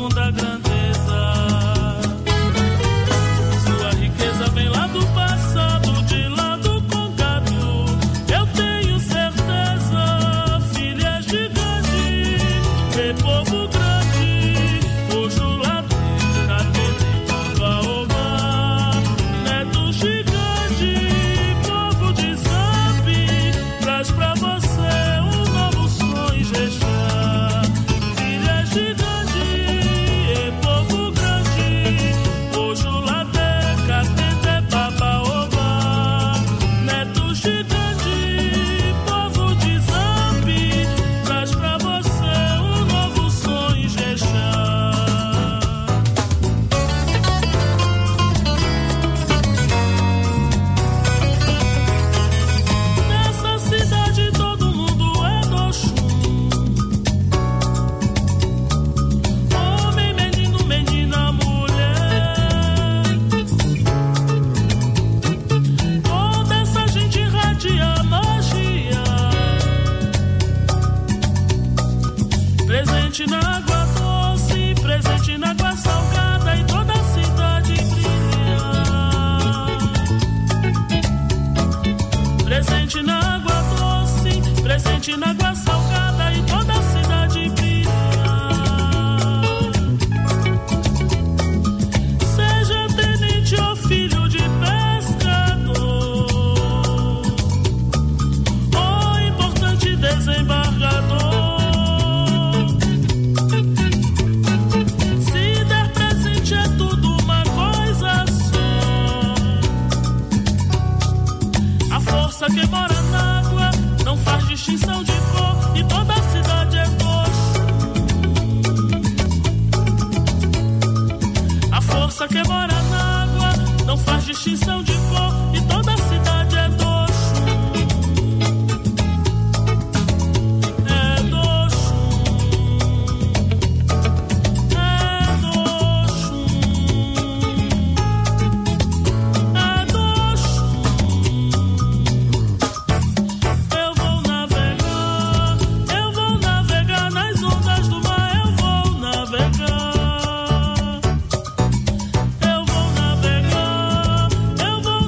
profunda grandeza. Sua riqueza vem lá do passado, de lá do Congado. Eu tenho certeza, filha é gigante, é povo grande, Ojulade, Catete, Baobá, neto gigante, povo de Zambi, traz pra você um novo sonho, Jexá. Filha é gigante, é povo grande, Ojulade, Catete, Baobá, neto gigante, povo de Zambi, traz pra você um novo sonho, Jexá. Nessa cidade todo mundo é do Oxum. Homem, menino, menina, mulher. Toda essa gente irradia magia. Presente na água doce, presente na água salgada, e toda a cidade brilha. Presente na água doce, presente na água salgada, e toda a cidade brilha. Seja tenente ou filho de pescador, ou importante desembargador, se der presente é tudo uma coisa só. A força que mora na água não faz distinção de cor, e toda a cidade é coxo. A força que mora na água não faz distinção de cor, e toda a cidade é doxo. É doxo. É doxo. É doxo. Eu vou navegar nas ondas do mar, eu vou navegar. Eu vou navegar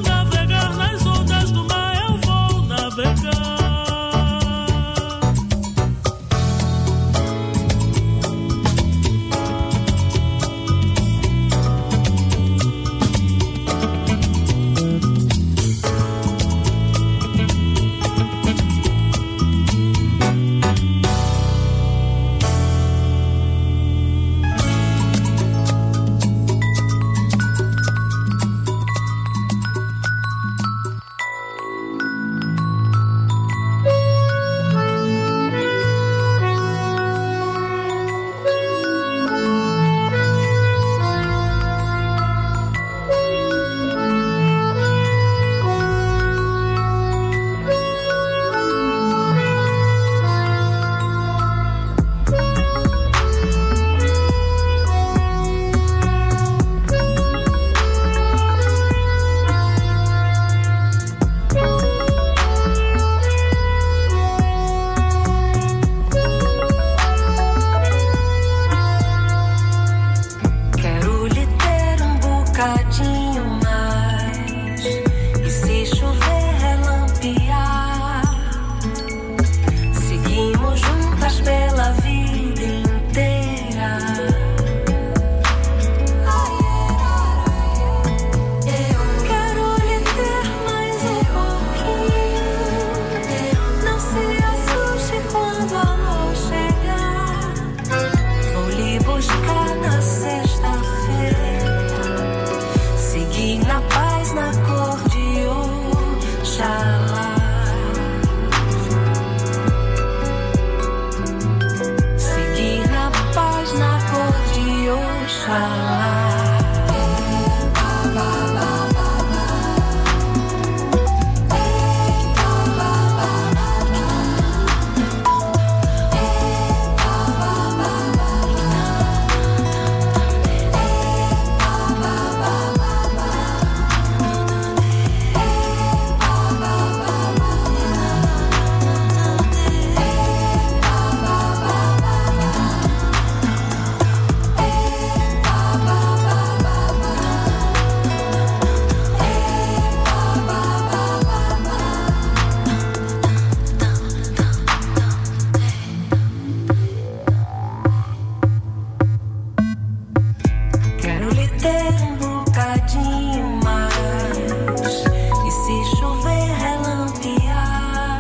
ter um bocadinho mais. E se chover, relampear,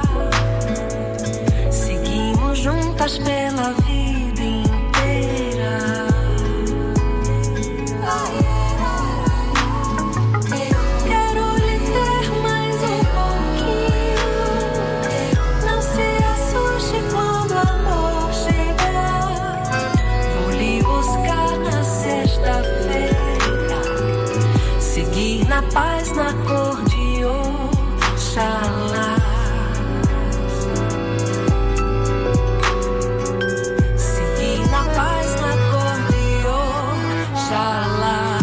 seguimos juntas pela vida inteira. Quero lhe ter mais um pouquinho. Não se assuste quando o amor chegar. Vou lhe buscar na sexta-feira. Seguir na paz, na cor de Oxalá. Seguir na paz, na cor de Oxalá.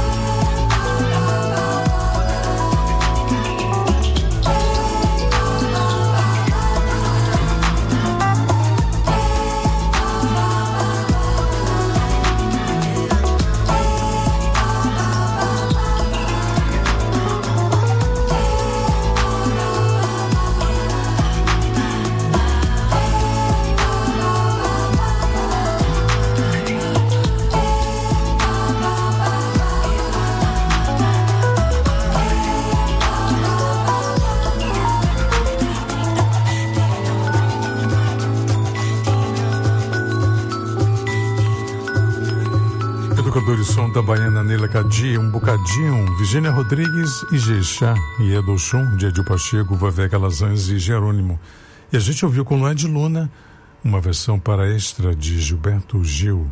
Educadores som da baiana Neila Cadi, um bocadinho, Virgínia Rodrigues e Geixá, e Edo Chum, de Edil Pacheco, Vavé Calazans e Jerônimo. E a gente ouviu com Luan de Luna uma versão para extra de Gilberto Gil.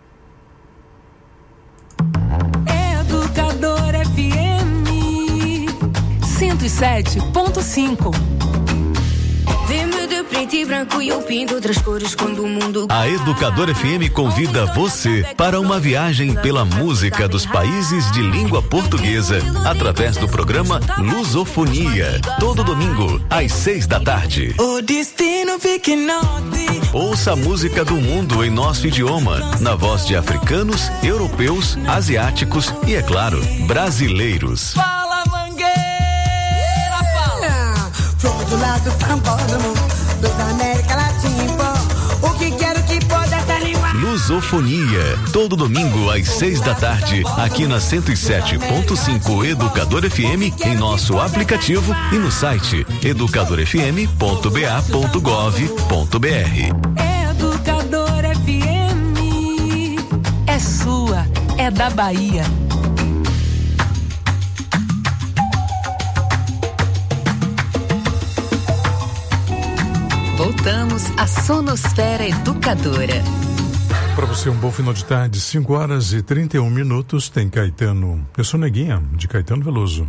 Educador FM 107.5. Vê-me de preto e branco e eu pinto outras cores quando o mundo... A Educadora FM convida você para uma viagem pela música dos países de língua portuguesa, através do programa Lusofonia, todo domingo, às 6 da tarde. O destino fica norte. Ouça a música do mundo em nosso idioma, na voz de africanos, europeus, asiáticos e, é claro, brasileiros. Fala, Mangueira, fala. Flor do lado cambódromo, dos América Latina, o que quero que pode essa língua. Lusofonia, todo domingo às 6 da tarde, aqui na 107.5 Educador FM, em nosso aplicativo e no site educadorfm.ba.gov.br. Educador FM é sua, é da Bahia. Voltamos à Sonosfera Educadora. Para você, um bom final de tarde, 5 horas e 31 minutos, tem Caetano. Eu sou Neguinha, de Caetano Veloso.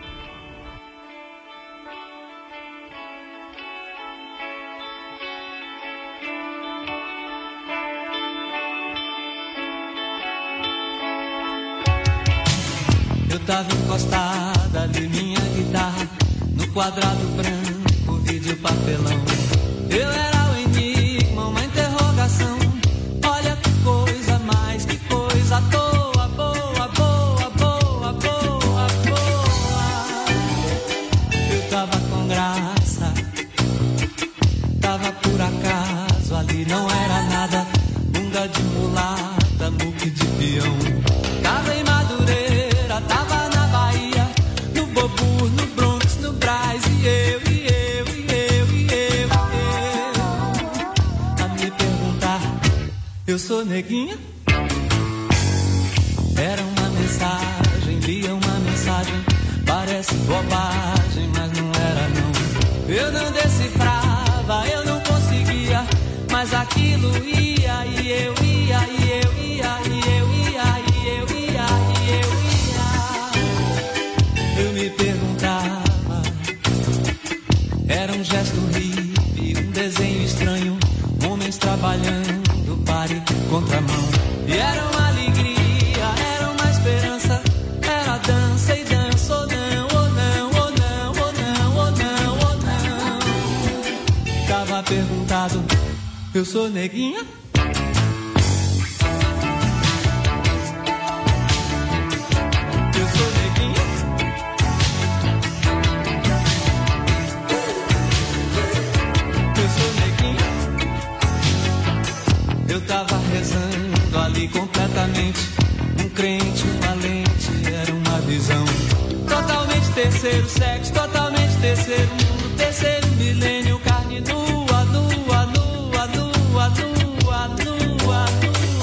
Eu tava encostada ali, minha guitarra, no quadrado branco, vídeo papelão. Eu era o enigma, uma interrogação. Olha que coisa mais, que coisa boa, boa, boa, boa, boa, boa. Eu tava com graça, tava por acaso, ali não era nada. Bunda de mulata, muque de peão. Tava em Madureira, tava na Bahia, no Bobu, no Bronx, no Brás, e eu. Eu sou neguinha? Era uma mensagem, lia uma mensagem. Parece bobagem, mas não era não. Eu não decifrava, eu não conseguia. Mas aquilo ia, e eu ia, e eu ia, e eu ia, e eu ia, e eu ia. Eu me perguntava. Era um gesto hippie, um desenho estranho. Homens trabalhando, pare, contramão. E era uma alegria, era uma esperança. Era dança e dança, ou não, ou não, ou não, ou não, ou não, ou não. Tava perguntado, eu sou neguinha? Eu sou neguinha? Eu sou neguinha? Eu tava rezando ali completamente, um crente, uma lente, era uma visão. Totalmente terceiro sexo, totalmente terceiro mundo, terceiro milênio, carne nua, nua, nua, nua, nua, nua, nua.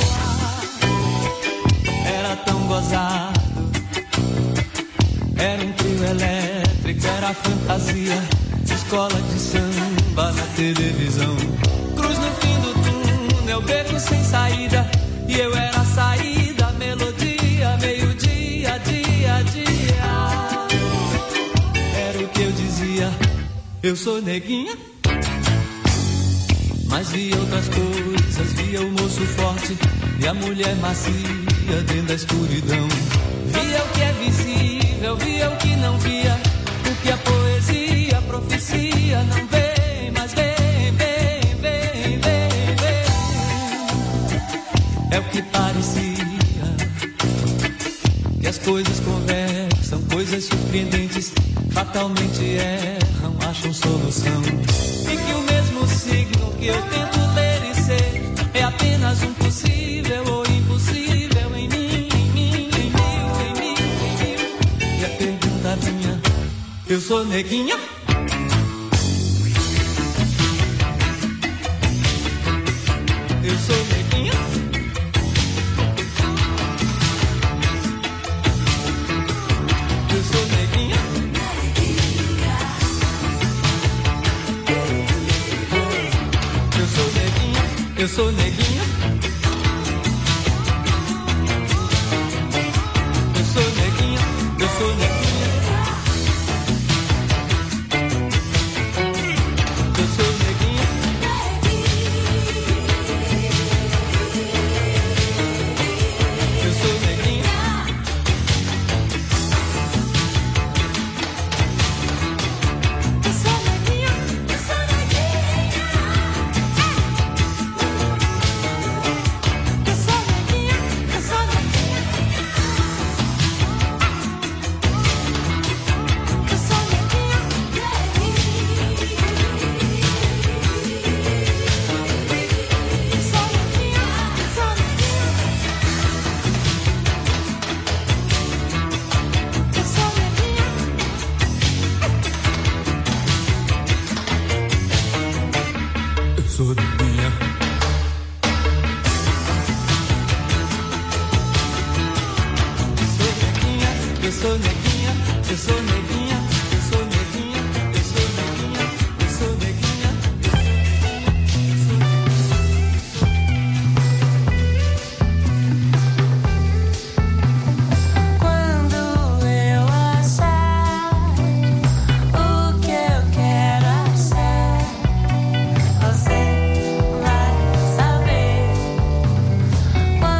Era tão gozado, era um trio elétrico, era fantasia, escola de samba na televisão. Cruz no fim do túnel, beco sem saída, e eu era a saída, melodia, meio-dia, dia, dia. Era o que eu dizia, eu sou neguinha. Mas via outras coisas, via o moço forte e a mulher macia dentro da escuridão. Via o que é visível, via o que não via, o que a poesia, a profecia não vem, mas vem, vem, vem, vem, vem. É o que parecia, que as coisas conversam, coisas surpreendentes, fatalmente erram, acham solução. E que o mesmo signo que eu tento ler e ser é apenas um possível ou impossível em mim, em mim, em mil, em mil, em mil. E a pergunta vinha, eu sou neguinha? Eu sou neguinha? Eu sou neguinha? Eu sou neguinha? Eu sou neguinha? Eu sou neguinha? Eu sou neguinha? Eu sou neguinha? Eu sou neguinha?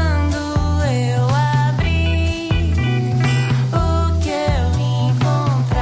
Quando eu abrir o que eu encontrar.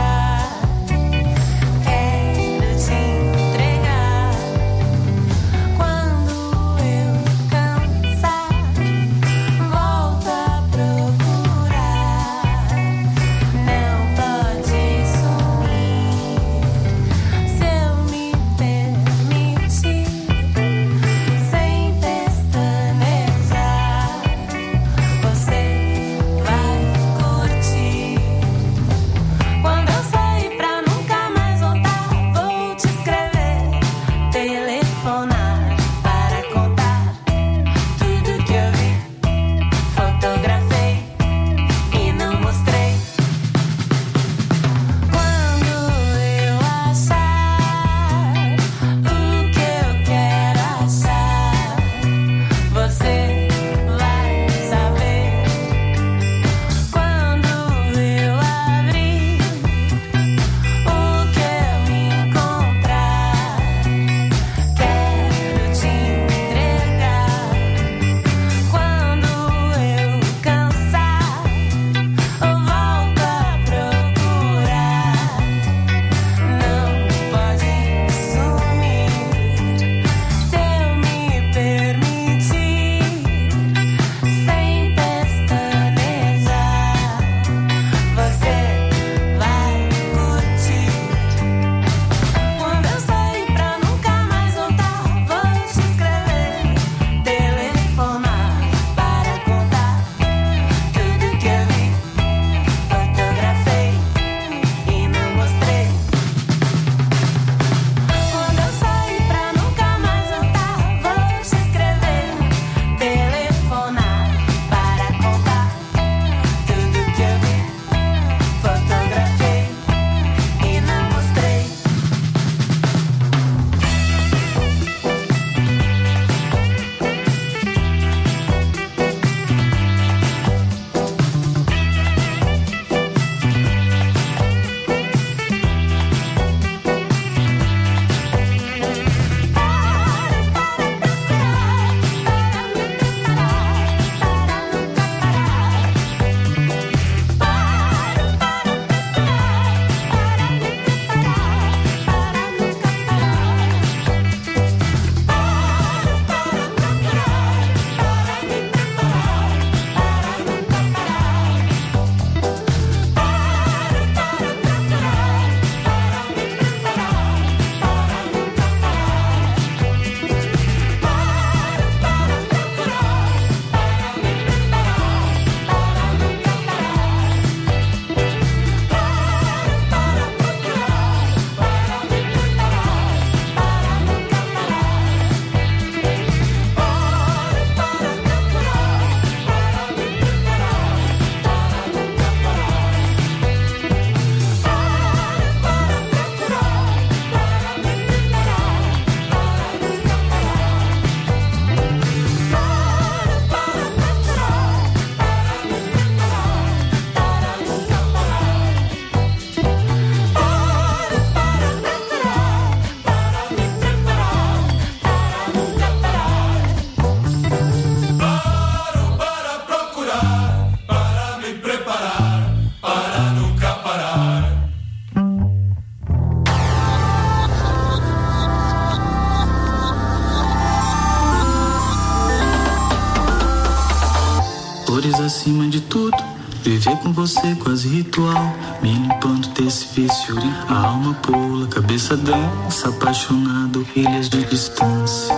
flores acima de tudo. Viver com você quase ritual, me limpando desse vício. A alma pula, cabeça dança, apaixonado, ilhas de distância.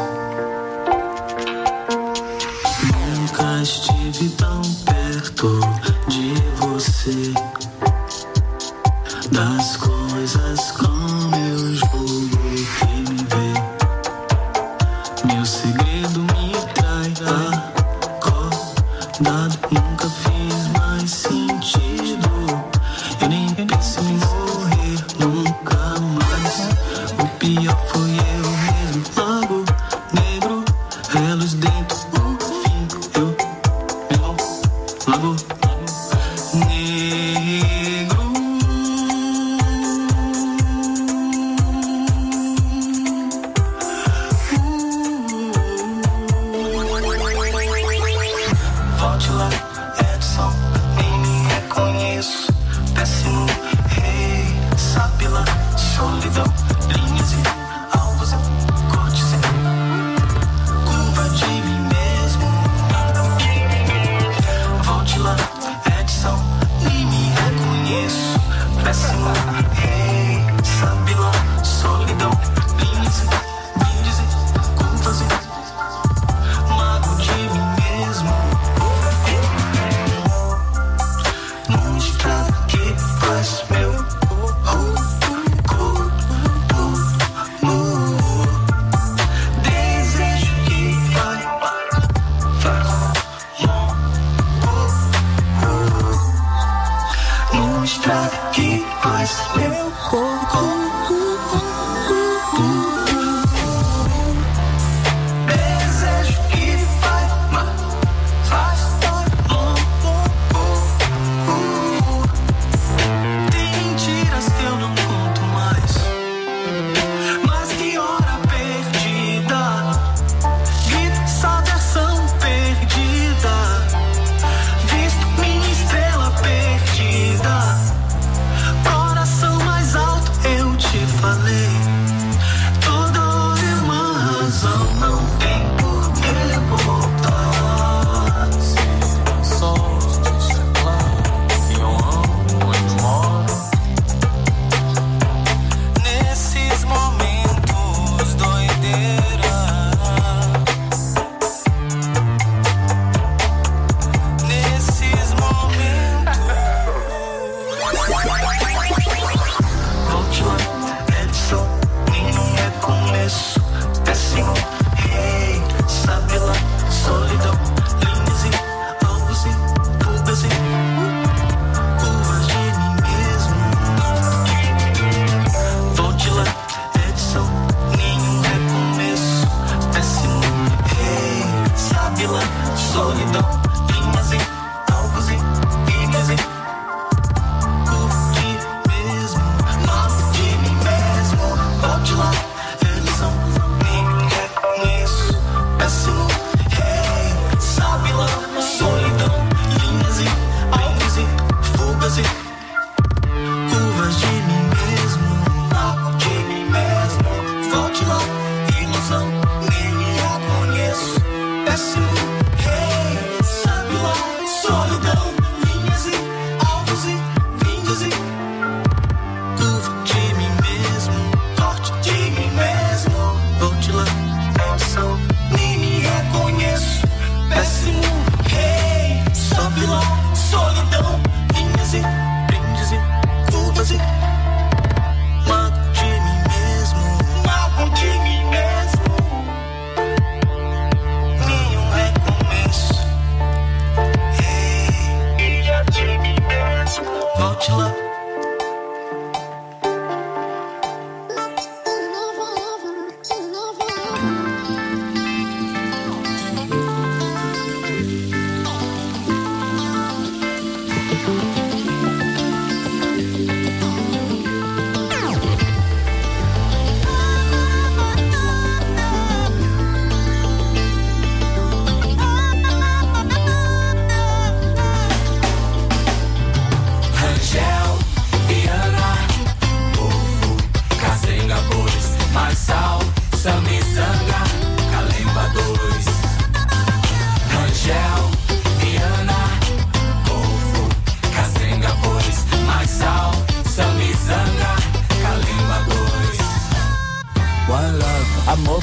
Nunca estive tão perto de você, das coisas como eu julgo que me vê. Meu segredo me trai acordado, nunca fiz mais sentido. Eu nem penso em morrer nunca mais. O pior foi eu mesmo. Lago negro, reluz dentro, o fim. Eu, meu lago negro. Volte lá, Edson, nem me reconheço. Péssimo rei, sabe lá, solidão, linhas e alvos e cortes e curva de mim mesmo. Volte lá,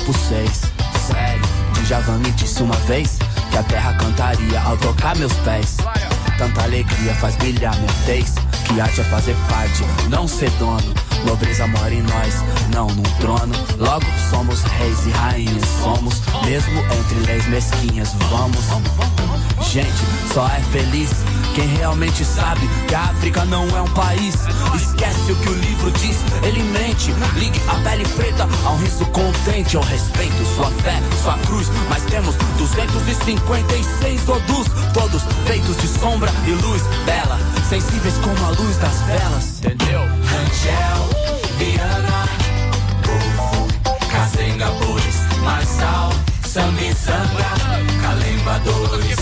Opus 6. Sério, Djavan me disse uma vez que a terra cantaria ao tocar meus pés. Tanta alegria faz brilhar minha tez, que arte é fazer parte, não ser dono. Nobreza mora em nós, não num trono. Logo somos reis e rainhas, somos, mesmo entre leis mesquinhas. Vamos, gente, só é feliz quem realmente sabe que a África não é um país. Esquece o que o livro diz, ele mente. Ligue a pele preta a um riso contente. Eu respeito sua fé, sua cruz, mas temos 256 odus, todos feitos de sombra e luz bela, sensíveis como a luz das velas. Entendeu? Angel, Viana, Povo, Kazenga, Boris, Marçal, Sambizanga, Kalemba 2.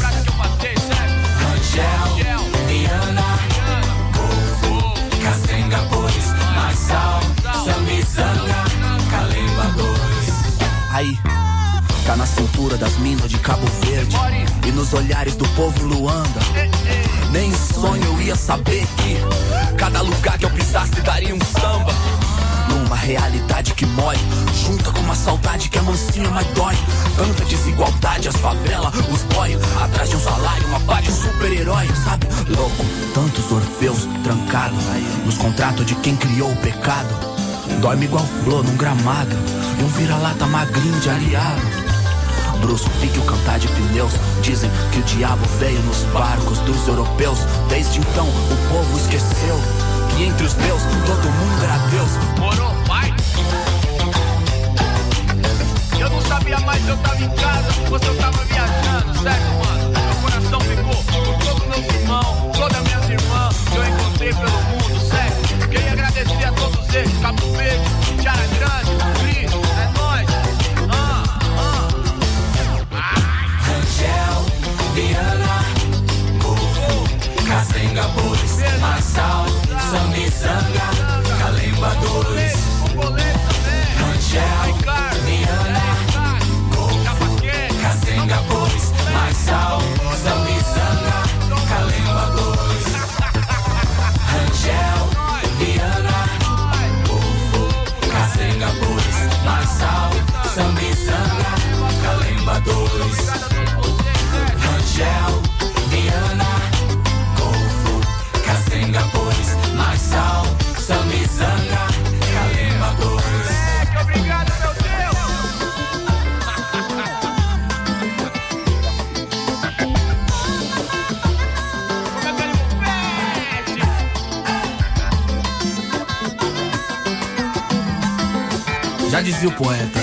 Angel, Viana, Povo, Kazenga, Boris, Marçal, Sambizanga, Kalemba 2. Aí, tá na cintura das minas de Cabo Verde e nos olhares do povo Luanda. Nem em sonho eu ia saber que cada lugar que eu pisasse daria um samba. Numa realidade que mói, junta com uma saudade que é mansinha, mas dói. Tanta desigualdade, as favelas, os boy, atrás de um salário, uma pá de super-herói, sabe? Louco, tantos orfeus trancados nos contratos de quem criou o pecado. Dorme igual flor num gramado e um vira-lata magrinho de aliado. Brusco, pique o cantar de pneus. Dizem que o diabo veio nos barcos dos europeus. Desde então o povo esqueceu que entre os meus todo mundo era Deus. Morou, pai? Eu não sabia mais se eu tava em casa ou se eu tava viajando, certo, mano? Meu coração ficou por todos meus irmãos, todas minhas irmãs que eu encontrei pelo mundo, certo? Queria agradecer a todos eles, Cabo Verde, Tiara Grande, Cris, é nóis. Angel, Viana, Povo, Kazenga, Boris, Marçal, Sambizanga, Kalemba 2. Angel, Viana, Povo, Kazenga, Boris, Marçal, Sambizanga, Kalemba 2. Angel, Viana, Povo, Kazenga, Boris, Marçal, Sambizanga, Kalemba 2. Angel, Viana, Povo, Kazenga, Boris, Marçal, Sambizanga, Kalemba 2. Obrigado, meu Deus! Já dizia o poeta: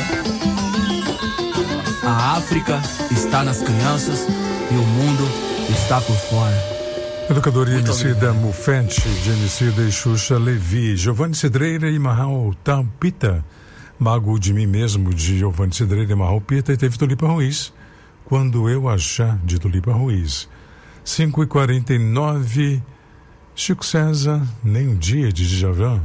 a África está nas crianças e o mundo está por fora. Educador e Emicida Mufente, de Emicida e Xuxa Levi, Giovanni Cidreira e Marral Tampita, Mago de Mim Mesmo, de Giovanni Cidreira e Marral Pita, e teve Tulipa Ruiz, Quando Eu Achar, de Tulipa Ruiz. 5h49, Chico César, Nem um Dia, de Djavan.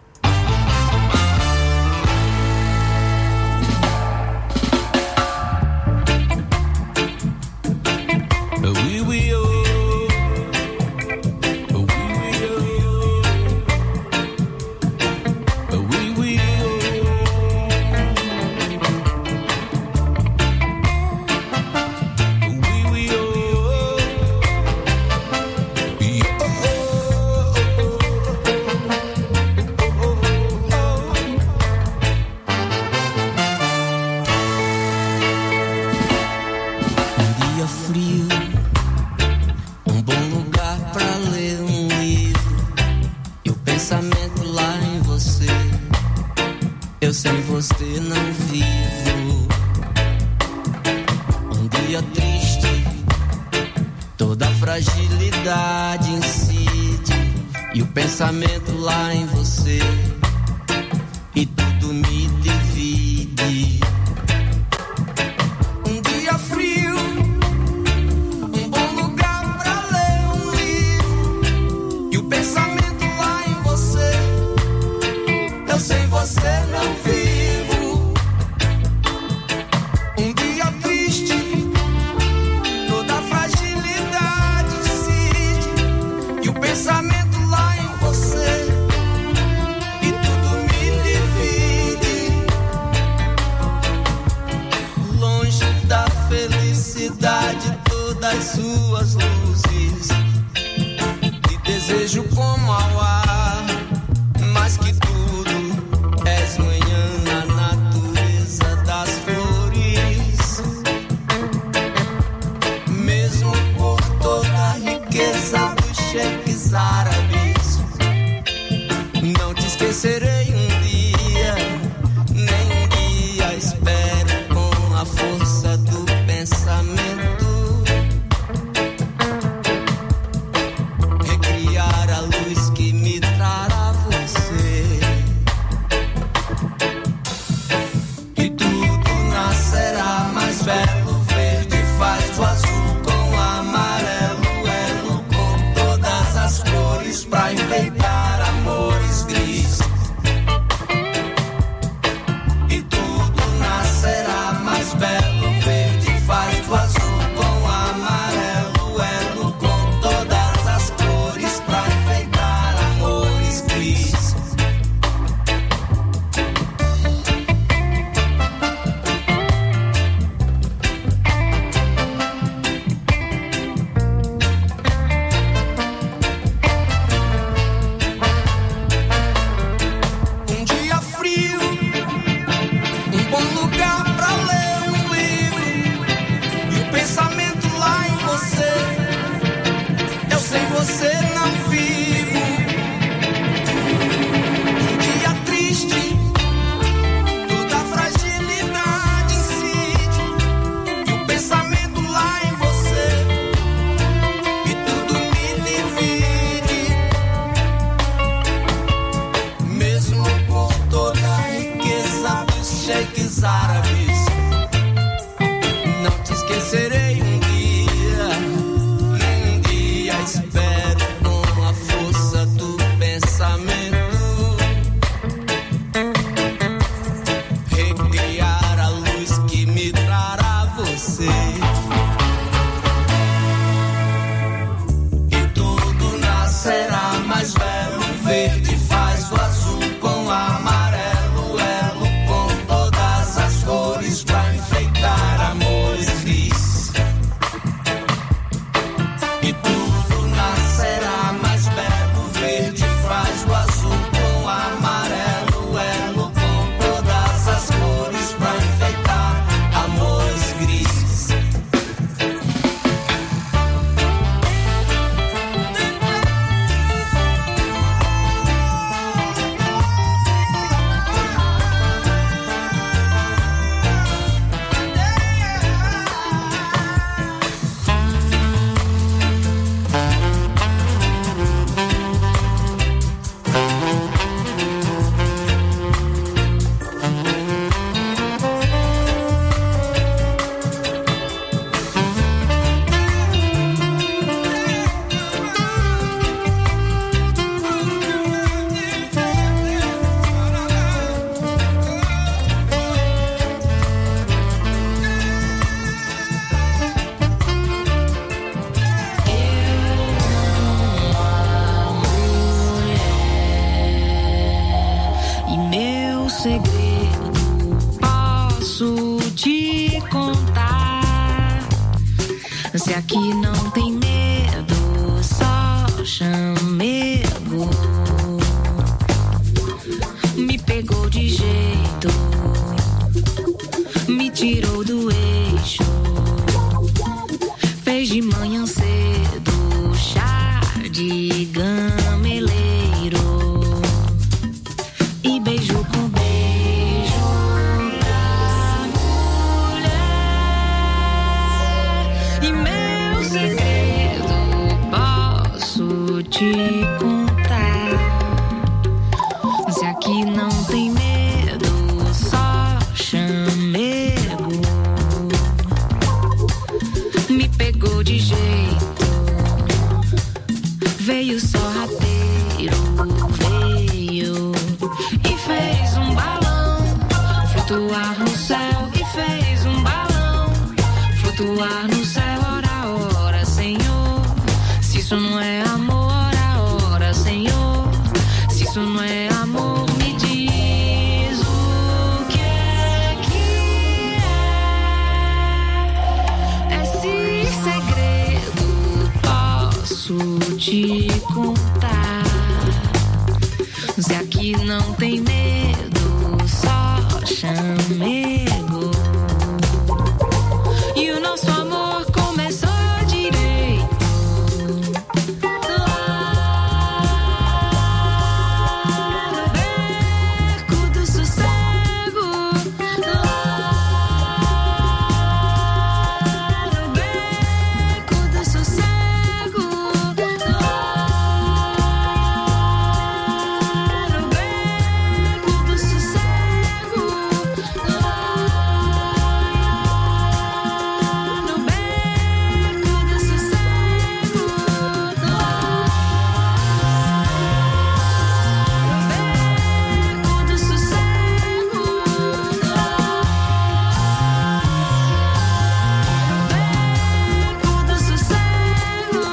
Pensamento lá em você e tudo me divide. Um dia frio, um bom lugar pra ler um livro e o pensamento lá em você. Eu sem você não vivo. Um dia triste, toda a fragilidade incide e o pensamento lá em você e tudo me divide. luzes. Te desejo como ao ar, mais que tudo, és manhã na natureza das flores. Mesmo por toda a riqueza dos cheques árabes, não te esquecerei um dia, nem um dia. Espero com a força do pensamento recriar a luz que me trará você. E tudo nascerá mais belo, verde faz do azul com amarelo, elo com todas as cores pra enfeitar amores gris. E tudo nascerá mais belo, verde faz do azul com amarelo, elo com todas as cores pra enfeitar amores gris. Um dia frio, um bom lugar pra ler um livro, e o pensamento lá em você. Eu sem você não vivo. Um dia triste, toda fragilidade incide, e o pensamento lá em você, e tudo me divide. Mesmo por toda a riqueza dos cheques árabes, não te esquecerei um dia, nem um dia. Espero com a força do pensamento recriar a luz que me trará você. E tudo nascerá mais belo, verde faz do azul com amarelo, elo com todas as cores pra enfeitar amores gris. E tudo nascerá mais belo, verde faz do azul com amarelo, elo com todas as cores pra enfeitar amores gris. E meu segredo posso te contar. Se aqui não tem medo, só chamego. Me pegou de jeito, me tirou do eixo, fez de manhã cedo chá de gameleiro. E beijo com beijo da mulher. E meu segredo posso te contar. Se aqui não tem medo, só chamego. Me pegou de jeito, veio sorrateiro, veio e fez um balão flutuar no céu. E fez um balão flutuar no céu. Ora, ora, Senhor, se isso não é amor, ora, ora, Senhor, se isso não é amor, me diz o que é que é. Esse segredo posso te contar. Se aqui não tem medo, só chamego. E o nosso amor começou direito lá no beco do sossego, lá no beco do sossego, lá no beco do sossego, lá no beco do sossego, do sossego, do sossego.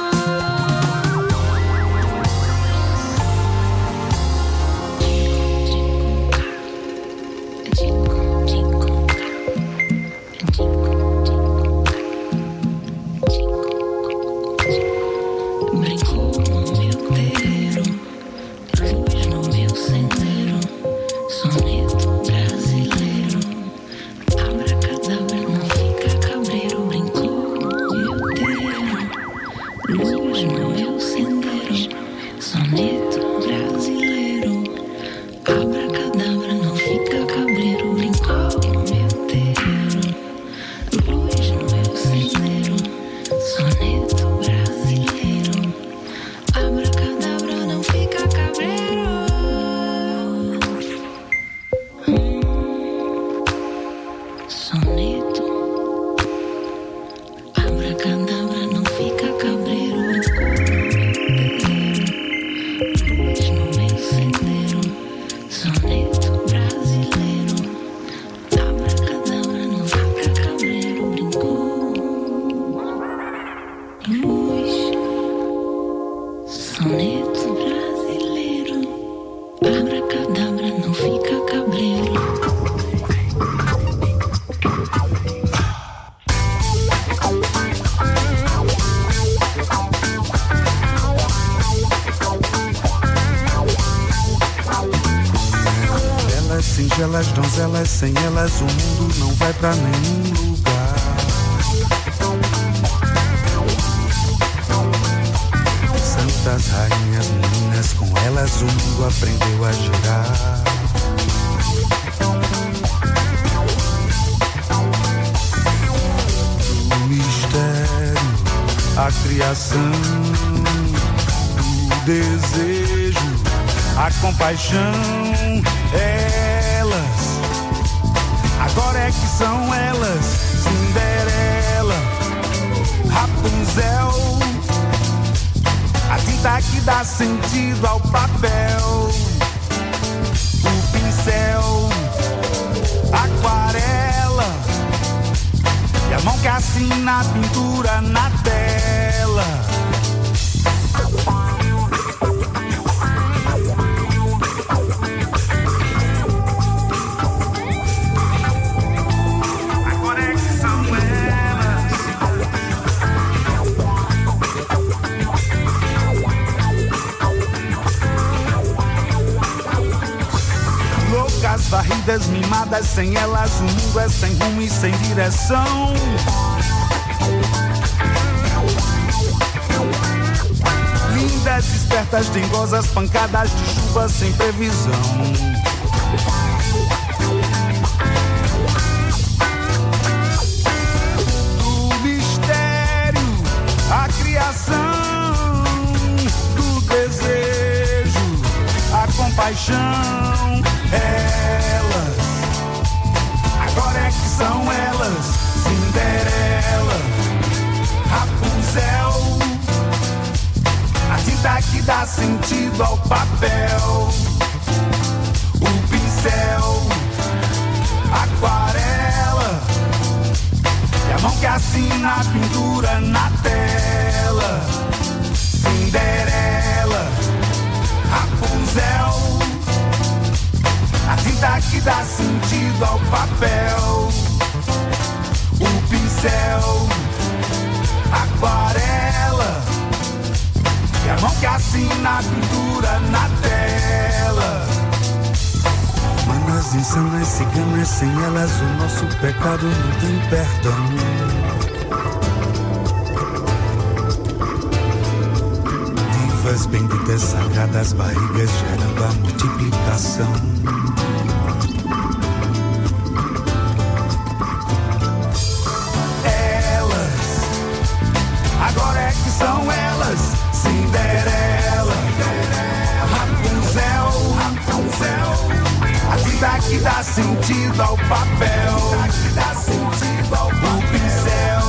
Brincou no meu terreiro, luz no meu sendeiro, soneto brasileiro. Abracadabra, não fica cabreiro. Brincou no meu terreiro, luz no meu sendeiro, soneto brasileiro. Abracadabra, não fica cabreiro. Brincou no meu terreiro, luz no meu sendeiro, soneto brasileiro. Abracadabra, não fica cabreiro. Soneto. Abracadabra, não fica cabreiro. Luz no meu sendeiro, soneto brasileiro. Abracadabra, não fica cabreiro. Brincou. Luz. Soneto brasileiro. Abracadabra, não fica cabreiro. Elas singelas, donzelas, sem elas o mundo não vai pra nenhum lugar. Santas rainhas, meninas, com elas o mundo aprendeu a girar. O mistério, a criação, o desejo, a compaixão, elas, agora é que são elas, Cinderela, Rapunzel, a tinta que dá sentido ao papel, o pincel, aquarela, e a mão que assina a pintura na tela. Varridas, mimadas, sem elas o mundo é sem rumo e sem direção. Lindas, espertas, dengosas, pancadas de chuva sem previsão. Do mistério, a criação, do desejo, a compaixão, elas, agora é que são elas, Cinderela, Rapunzel, a tinta que dá sentido ao papel, o pincel, aquarela, e a mão que assina a pintura na tela, Cinderela, Rapunzel, a tinta que dá sentido ao papel, o pincel, aquarela, que assina a pintura na tela. Manas insanas, ciganas, sem elas o nosso pecado não tem perdão. Divas benditas, sagradas, barrigas gerando a multiplicação. Agora é que são elas, Cinderela, Rapunzel, a vida que dá sentido ao papel, o pincel,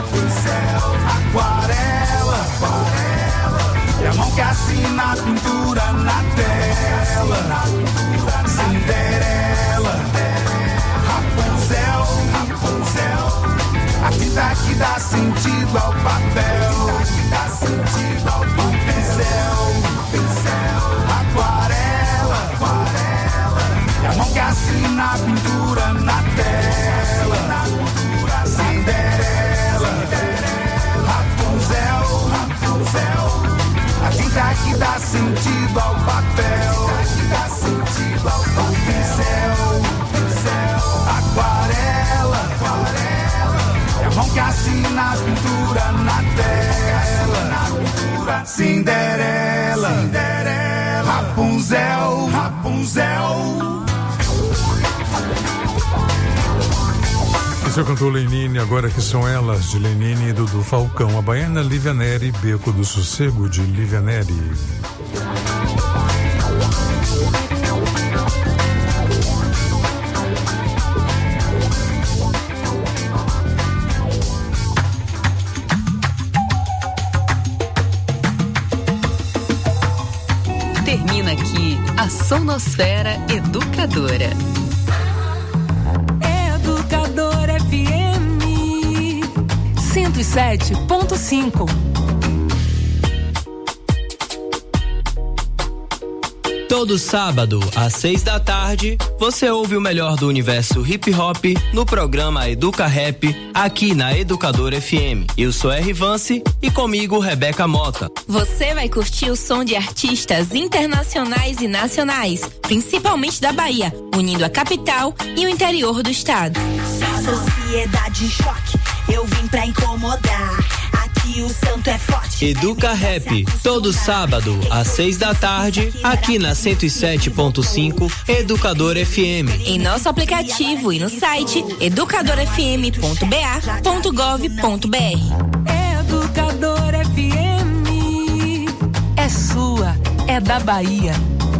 aquarela, e a mão que assina a pintura na tela. Cinderela, Rapunzel, a vida que dá sentido ao papel, o pincel, aquarela, e a mão que assina a pintura na tela. Cinderela, Rapunzel, a tinta que dá sentido ao papel, o pincel, aquarela, é a mão que assina a pintura na tela. Cinderela, Rapunzel. Você cantou Lenine, agora que são elas, de Lenine e Dudu Falcão. A baiana Lívia Neri, Beco do Sossego, de Lívia Neri. Termina aqui a Sonosfera Educadora. Educadora FM 107.5. Todo sábado, às 6h, você ouve o melhor do universo hip hop no programa Educa Rap, aqui na Educadora FM. Eu sou R. Vance e comigo Rebeca Mota. Você vai curtir o som de artistas internacionais e nacionais, principalmente da Bahia, unindo a capital e o interior do estado. Sociedade em choque, eu vim pra incomodar. Aqui o santo é forte. Educa Rap, todo sábado, às 6h, aqui na 107.5 Educador FM. Em nosso aplicativo e no site educadorfm.ba.gov.br. Educadora FM é sua, é da Bahia.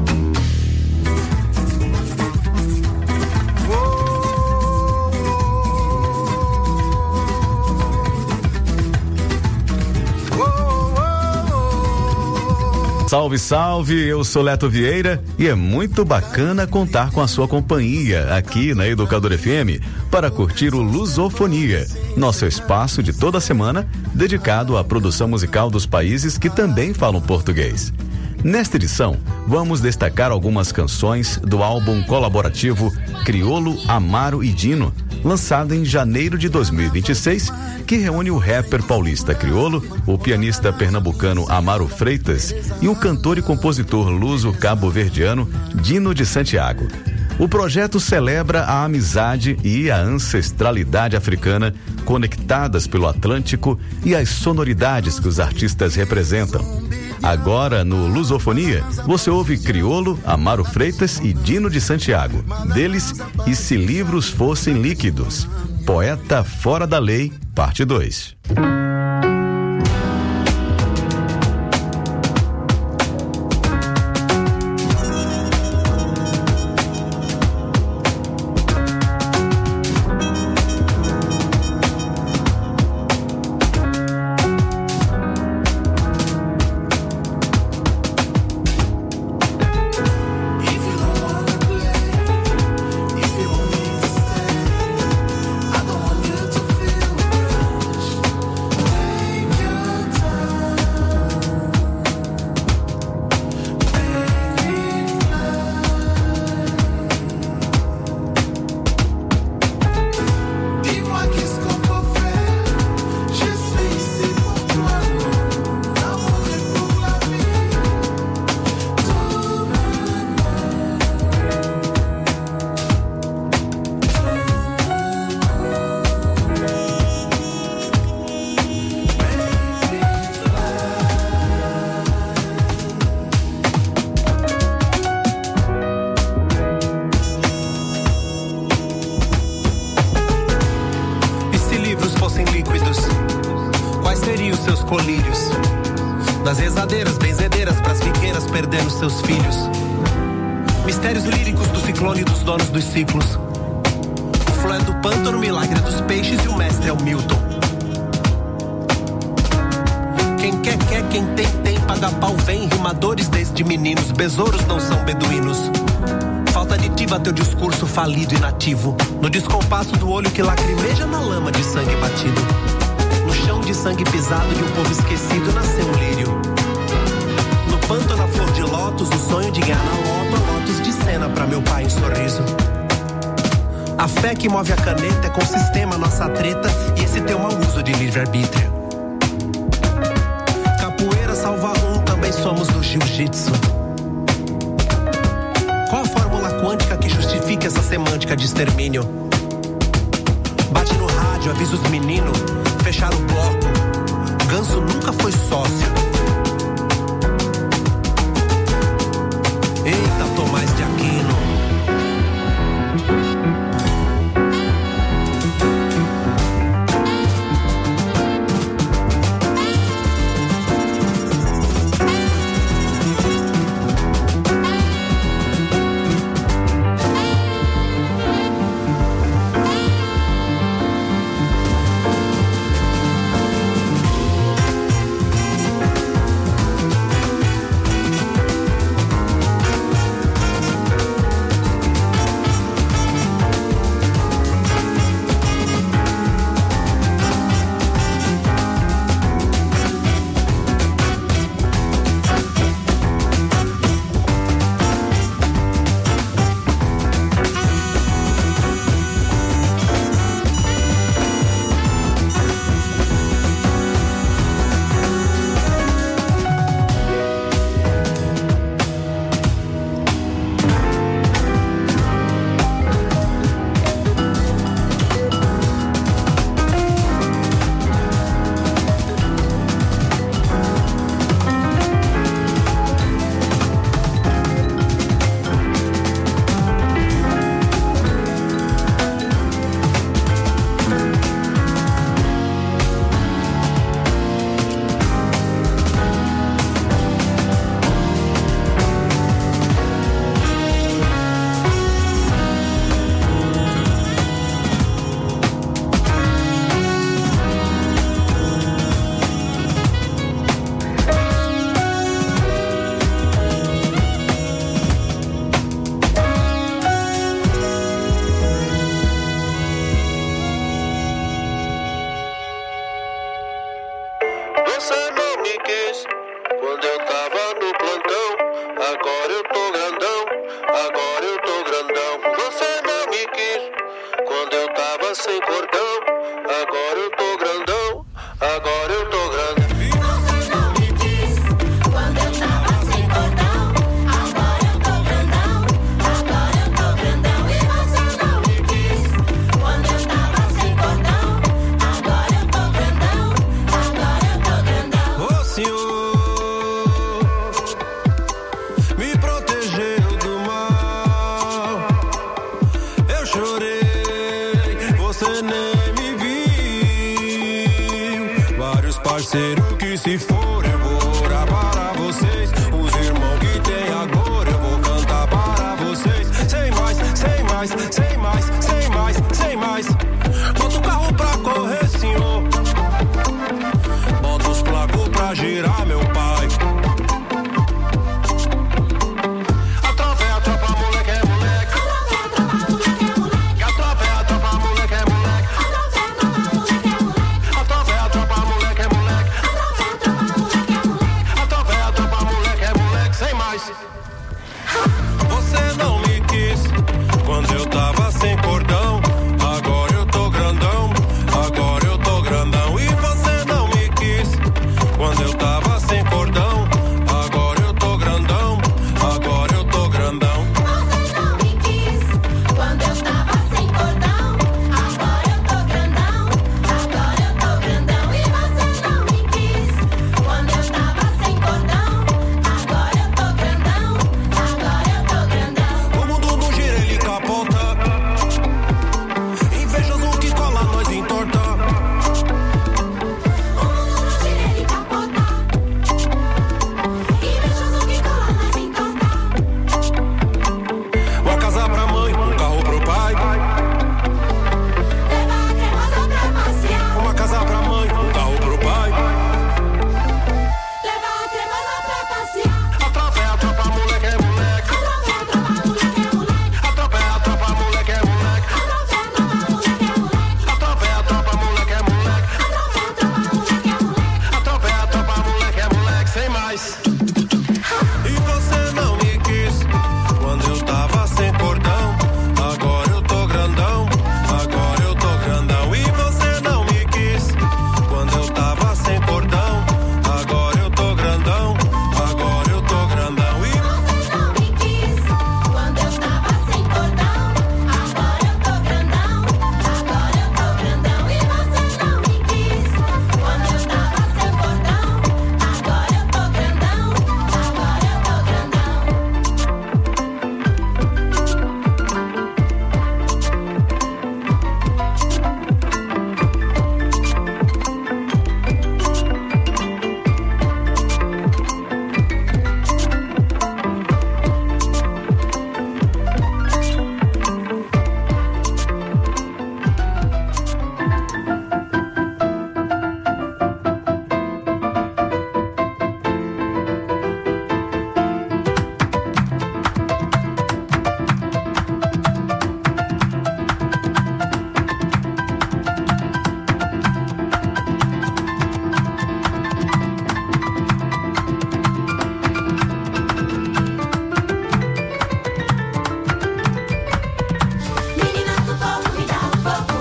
Salve, salve, eu sou Leto Vieira e é muito bacana contar com a sua companhia aqui na Educadora FM para curtir o Lusofonia, nosso espaço de toda semana dedicado à produção musical dos países que também falam português. Nesta edição, vamos destacar algumas canções do álbum colaborativo Criolo, Amaro e Dino, lançado em janeiro de 2026, que reúne o rapper paulista Criolo, o pianista pernambucano Amaro Freitas e o cantor e compositor luso cabo-verdiano Dino de Santiago. O projeto celebra a amizade e a ancestralidade africana conectadas pelo Atlântico e as sonoridades que os artistas representam. Agora, no Lusofonia, você ouve Criolo, Amaro Freitas e Dino de Santiago. Deles, E Se Livros Fossem Líquidos, Poeta Fora da Lei, parte 2. Das rezadeiras, benzedeiras pras biqueiras perdendo seus filhos. Mistérios líricos do ciclone e dos donos dos ciclos. O flor é do pântano, o milagre dos peixes e o mestre é o Milton. Quem quer, quem tem, paga pau, vem. Rimadores desde meninos, besouros não são beduínos. Falta aditiva teu discurso falido e inativo. No descompasso do olho que lacrimeja na lama de sangue batido. No chão de sangue pisado de um povo esquecido nasceu um lírio. No panto, na flor de lótus, o sonho de ganhar na loto, a lotus de cena pra meu pai em sorriso. A fé que move a caneta é com o sistema nossa treta e esse teu mau uso de livre-arbítrio. Capoeira salva um, também somos do jiu-jitsu. Qual a fórmula quântica que justifica essa semântica de extermínio? Bate no rádio, avisa os meninos, fechar o bloco. Ganso nunca foi sócio. Eita, Tomás de Aquino. Quando eu tava sem cordão, nós. E você não me quis quando eu tava sem cordão. Agora eu tô grandão, agora eu tô grandão. E você não me quis quando eu tava sem cordão. Agora eu tô grandão, agora eu tô grandão. E você não me quis quando eu tava sem cordão. Agora eu tô grandão, agora eu tô grandão. E você não me quis quando eu tava sem cordão. Agora eu tô grandão, agora eu tô grandão. Menina do coco, me dá um pouco.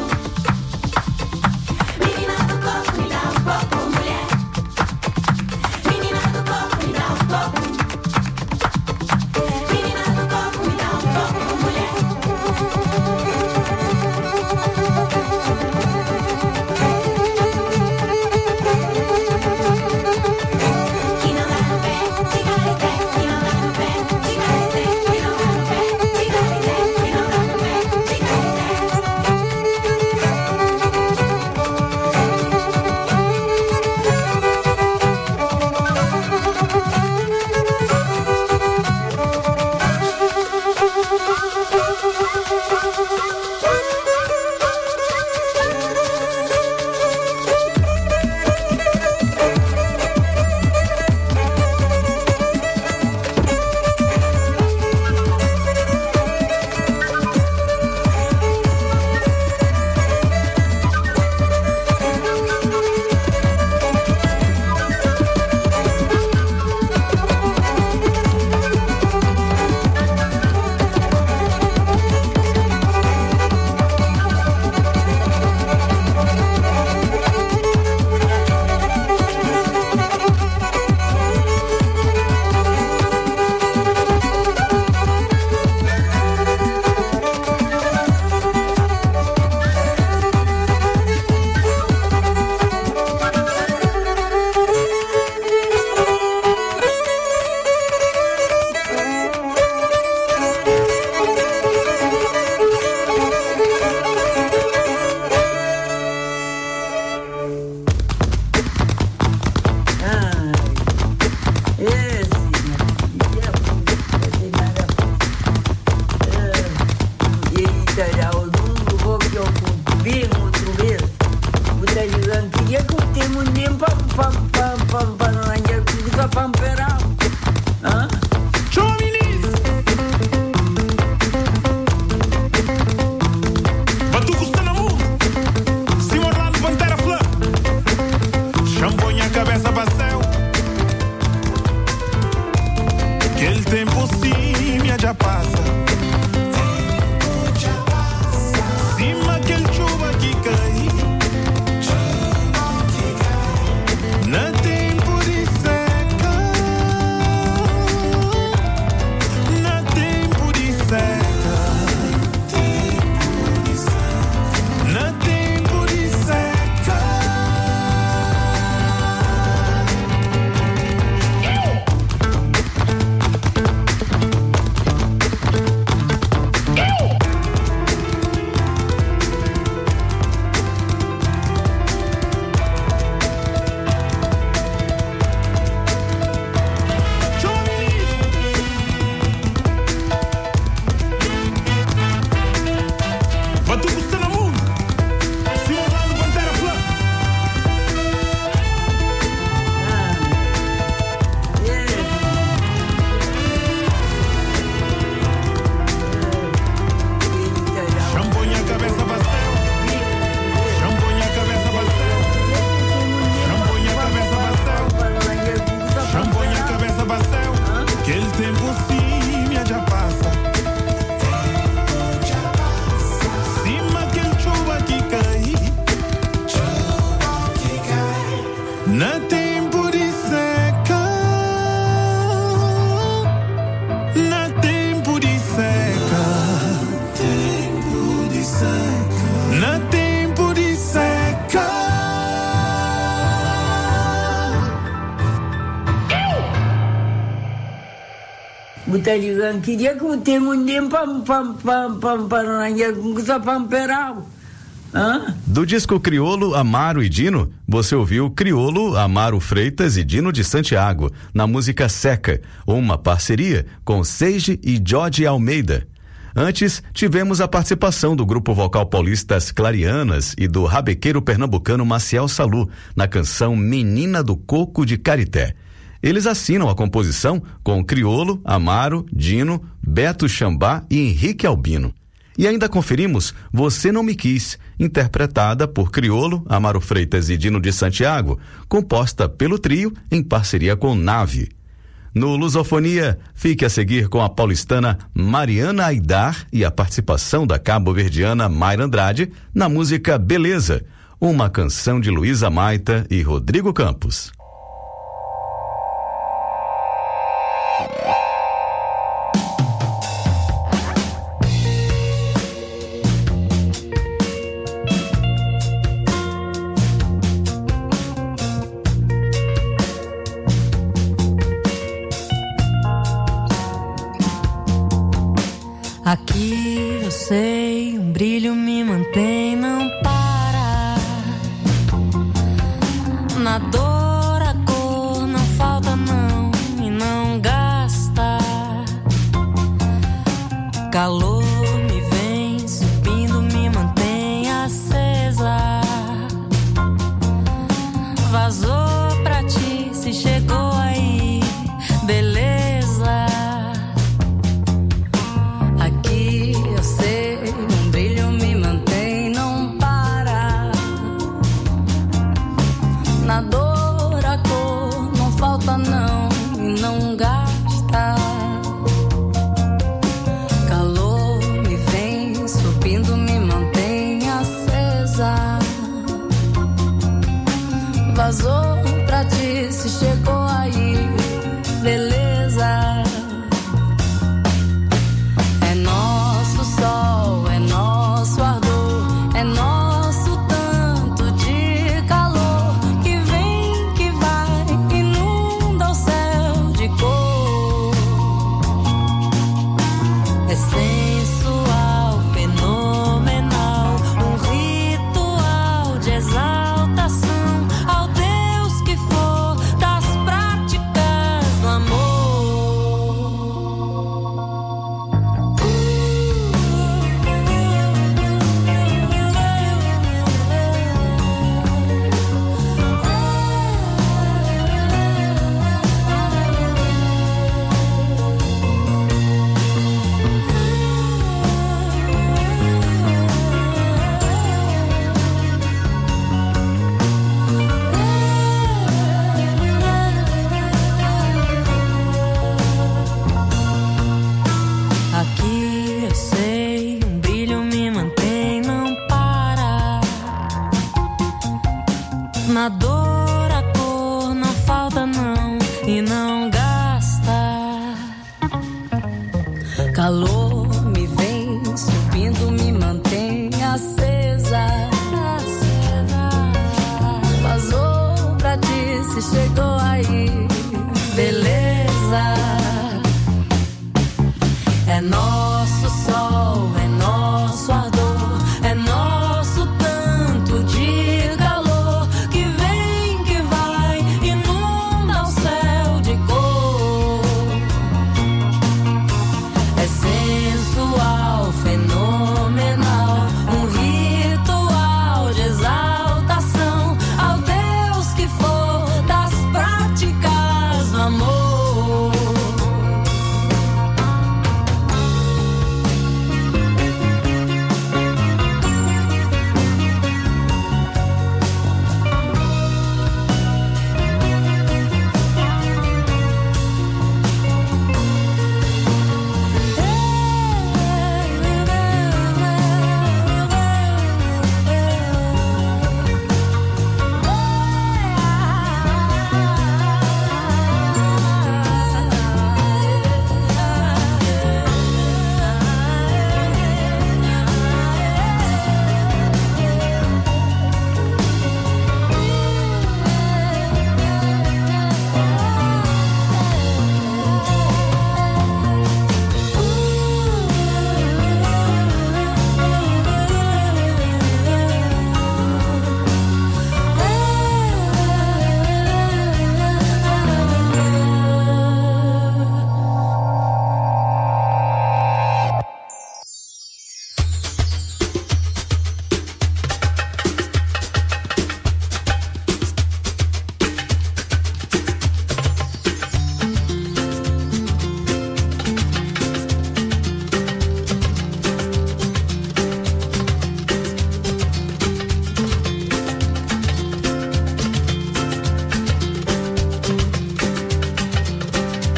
Menina do coco, me dá um pouco, mulher. Menina do coco, me dá um pouco. Menina do coco, me dá um pouco, mulher. Que não dá no pé, tigarete, que não dá no pé, tigarete, que não dá no pé, tigarete, que não dá no pé, que el tempo sim já passa. Cima aquele chuva que cai. Na tempo de seca. Na tempo de seca. Tempo de seca. Na tempo de seca. Butaligan, queria que eu tenha um tempo para amperar. Do disco Criolo, Amaro e Dino, você ouviu Criolo, Amaro Freitas e Dino de Santiago, na música Seca, uma parceria com Seiji e Jorge Almeida. Antes, tivemos a participação do grupo vocal paulista As Clarianas e do rabequeiro pernambucano Maciel Salu, na canção Menina do Coco de Carité. Eles assinam a composição com Criolo, Amaro, Dino, Beto Xambá e Henrique Albino. E ainda conferimos Você Não Me Quis, interpretada por Criolo, Amaro Freitas e Dino de Santiago, composta pelo trio em parceria com Nave. No Lusofonia, fique a seguir com a paulistana Mariana Aidar e a participação da cabo-verdiana Mayra Andrade na música Beleza, uma canção de Luísa Maita e Rodrigo Campos. Aqui eu sei, um brilho me mantém, não para. Na dor a cor não falta não e não gasta. Calor me vem subindo, me mantém acesa. Vazou pra ti, se chegou aí, beleza. Na dor a cor não falta não e não gasta. Calor me vem subindo, me mantém acesa. Vazou pra ti, se chegou aí, beleza. É nosso sol, é nosso ardor, é nosso tanto de calor que vem, que vai, inunda o céu de cor. É sensual, fenomenal, um ritual de exaltação ao Deus que for das práticas do amor. Aqui eu sei, um brilho me mantém, não para. Na dor a cor não falta não e não gasta. Calor me vem subindo, me mantém acesa. Vazou pra ti, se chegou aí, beleza. É nóis.